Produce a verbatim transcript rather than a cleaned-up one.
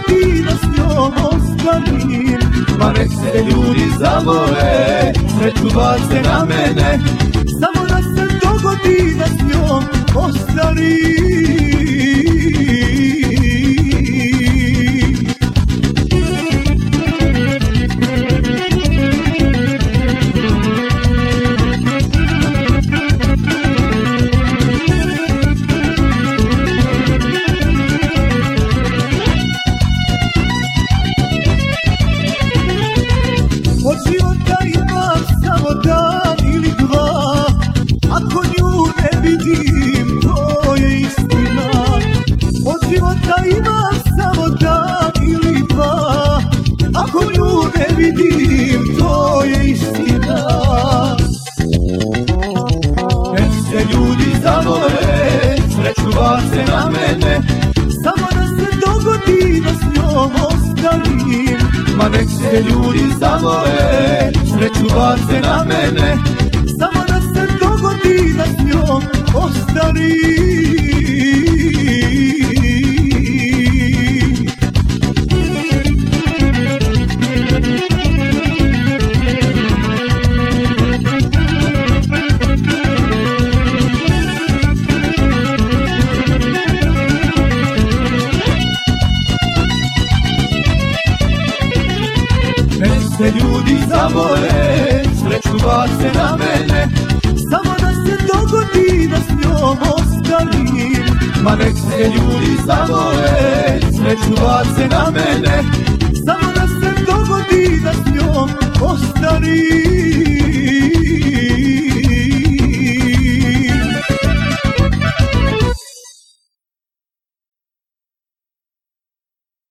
dogodi da s njom ostanim. Ma nek se ljudi zavole, sreću bace na mene, samo da se dogodi da s njom ostanim. Od života imam samo dan ili dva, ako nju ne vidim, to je istina. Od života imam samo dan ili dva, ako nju ne vidim, to je istina. Nek se ljudi zavole, sreću bace na mene, samo da se dogodi da s njom ostanim. Ma nek se ljudi zavole, sreću bace na mene, samo da se dogodi da s njom ostanim. Nek se ljudi zavole, sreću bace na mene, samo da se dogodi da s njom ostanim. Ma nek se ljudi zavole, sreću bace na mene, samo da se dogodi da s njom ostanim.